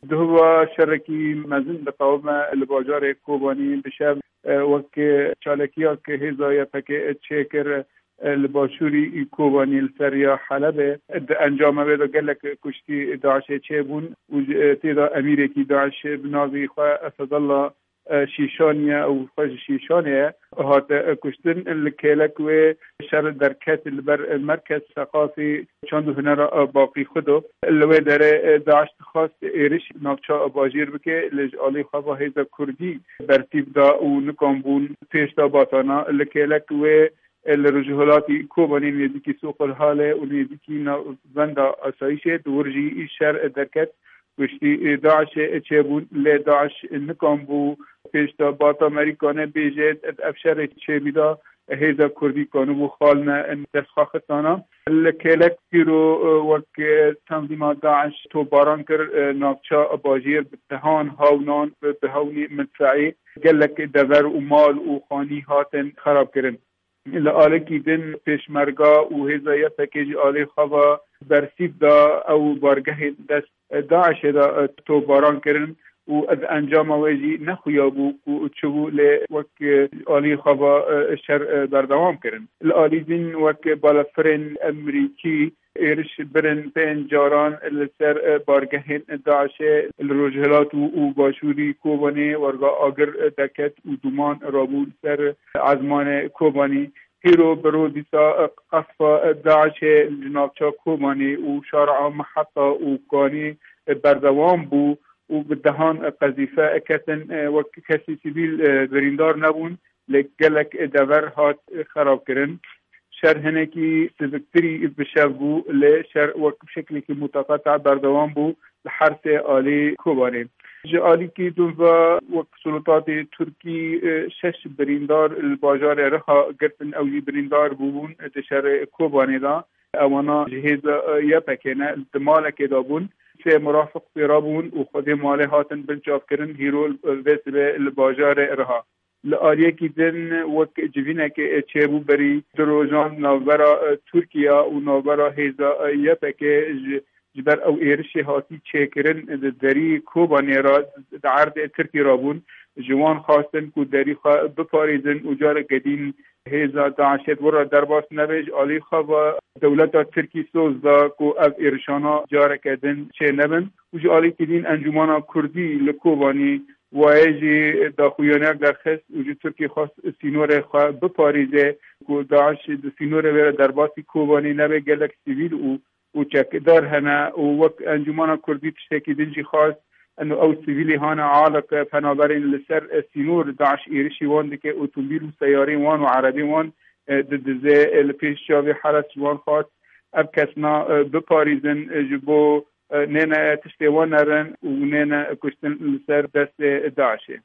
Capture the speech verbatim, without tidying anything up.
دهوا شرکی مزن بقوم الباجار کوبانی بشب وک چالکیا که هزایه پک چکر الباشوری کوبانی السریا حلب انجام بده گلک کشتی داعش چه بون و تیدا امیر کی داعش بناوی خو اسد الله شیشانیه او خوش شیشانیه هات کشتن الکلک و شر درکت البر مرکز ثقافی چند هنر باقی خودو لو در داعش خواست ایرش ناچا باجیر بکه لجالی خوا هیزا کردی برتیب دا و نکامبون پیشتا باتانا الکلک و الرجولاتي كوباني نيديكي سوق الحالة ونيديكي بندا أسايشة دورجي الشر دركت وشتي داعش تشابون لا داعش نكامبو بيشتا باتا أمريكانا بيجت أبشر تشابيدا هيدا كردي كانوا خالنا ان تسخاختانا الكلك كيرو وك تنظيمات داعش تو بارانكر ناقشا باجير بتهان هاونان بهوني مدفعي قال لك دبر ومال وخاني هاتن خراب كرن لآله کی دن پیشمرگا و هزایت پکیج آله خوا برسیب دا او بارگه دست داعش دا تو باران کرن و از انجام واجی نخویابو و چبو ل وک آله خوا شر بردوام کرن لآله دن وک بالفرن امریکی ایرش برن پین جاران لسر بارگه داعش الرجلات و باشوری کوبانی ورگا آگر دکت و دومان رابو سر عزمان کوبانی هیرو برو دیسا قصف داعش جنابچا کوبانی و شارع محطة و کانی بردوام بو و بدهان قذیفه کتن و کسی سیبیل بریندار نبون لگلک دور هات خراب کرن شر هنکی سبکتری بشف بو لشر وقت بشکلی که متقطع بردوام بو لحرس آلی کوبانی جالی کی دنبا وقت سلطات ترکی شش بریندار الباجار رها گرتن اوی بریندار بون دشر کوبانی دا اوانا جهاز یا پکینه دمال که دابون سه مرافق پیرابون و خود ماله هاتن بنجاف کرن هیرو وسبه الباجار رها لآریه کی دن وقت جوینه که چهبو بری دروجان نوبرا ترکیا و نوبرا هیزا یا پکه جبر او ایرشی هاتی چکرن دری کوبانی را عرض ترکی رابون جوان خواستن کو دری خواه بپاریزن اجار قدین هیزا داعشت ورا درباس نبیج آلی خواه دولت ترکی سوز دا کو او ایرشانا جار کدن چه نبن وش آلی کدین انجمانا کردی لکوبانی وایجی داخویانک در خست وجه ترکی خواست سینور خواه بپاریزه کو داعش سینور ورا درباسی کوبانی نبی گلک سیویل او و چکدار هنا و وقت انجمانا کردی تشتکی دنجی خواست انه او سیویلی هانا عالق پنابرین لسر سینور داعش ایرشی وان دکه اوتومبیل و سیاری وان و عربی وان ددزه لپیش شاوی حرس وان خواست اب کسنا بپاریزن جبو نینا تشتی وان نرن و نینا کشتن لسر دست داعشه